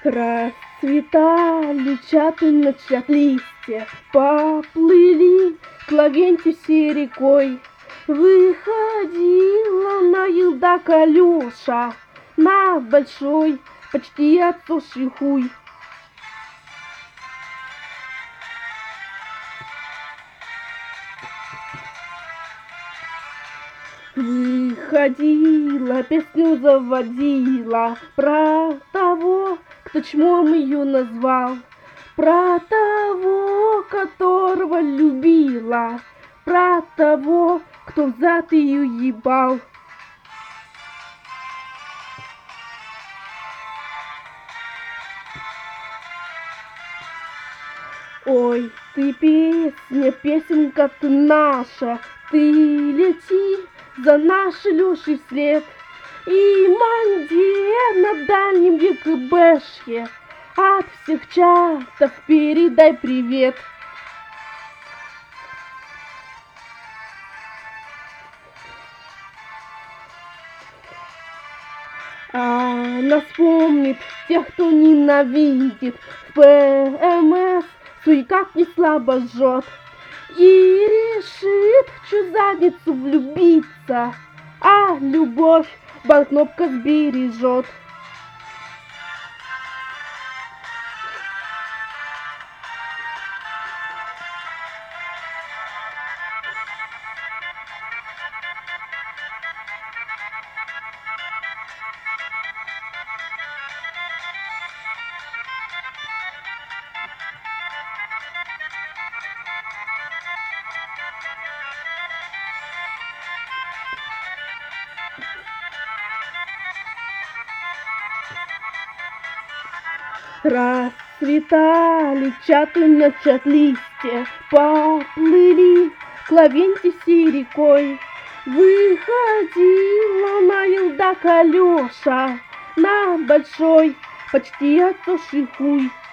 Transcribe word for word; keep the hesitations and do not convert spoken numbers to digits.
Расцветали чаты на чат-листе, поплыли клавентиси рекой. Выходила на елдак Алёша на большой, почти отсохший хуй. Выходила, песню заводила про того, кто чмом ее назвал, про того, которого любила, про того, кто взад ее ебал. Ой, ты песня, песенка ты наша, ты лети за нашей Лешей след. И манде на дальнем ЕКБшке от всех чатов передай привет. А она вспомнит тех, кто ненавидит в ПМС, суикак не слабо жжет. И решит в чью задницу влюбиться, а любовь банкнопка сбережет. Расцветали чаты на чат-листе, поплыли клавентиси рекой. Выходила на елдак Алёша на большой, почти отсохший хуй.